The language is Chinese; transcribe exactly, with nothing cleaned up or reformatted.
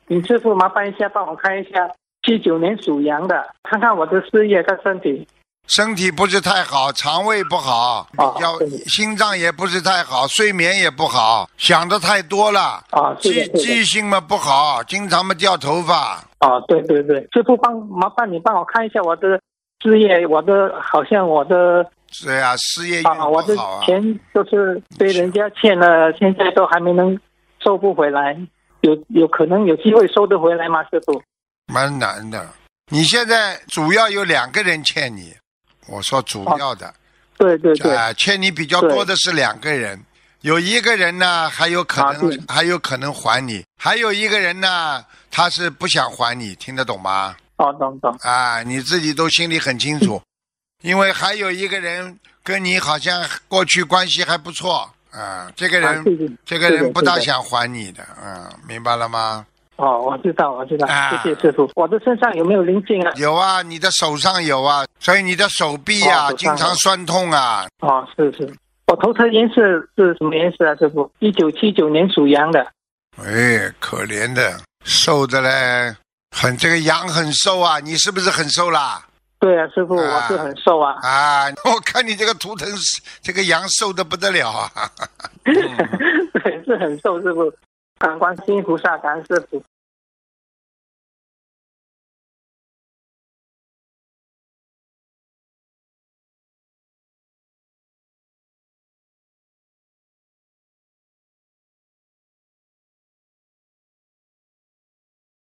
请师傅麻烦一下帮我看一下七九年属羊的，看看我的事业跟身体。 身体不是太好，肠胃不好，比较对心脏也不是太好，睡眠也不好，想的太多了， 啊，是的记是的记性嘛不好，经常嘛掉头发。 哦，对对对，师傅帮麻烦你帮我看一下我的事业，我的好像我的是呀、事业运啊，我的不好啊。 钱都是被人家欠了，现在都还没能收不回来，有有可能有机会收得回来吗，师傅？ 蛮难的。你现在主要有两个人欠你，我说主要的， 对对对， 啊、欠你比较多的是两个人，有一个人呢还有可能、 啊对还有可能还你，还有一个人呢他是不想还你，听得懂吗？ 哦，懂懂。 啊，你自己都心里很清楚，因为还有一个人跟你好像过去关系还不错啊，这个人、 啊对对这个对的人不大对的想还你的，嗯，明白了吗？ 哦，我知道，我知道， 啊谢谢师傅。我的身上有没有灵性啊？ 有啊，你的手上有啊，所以你的手臂啊、经哦手上有常酸痛啊。 哦，是是。我头车颜色是什么颜色啊，师傅？一九七九年属羊的。 哎，可怜的，瘦的嘞，很这个羊很瘦啊，你是不是很瘦啦？ 对啊，师傅， 啊我是很瘦啊。 啊，我看你这个图腾，这个羊瘦的不得了啊。 对，是很瘦，师傅。感恩观世音菩萨，感恩师傅。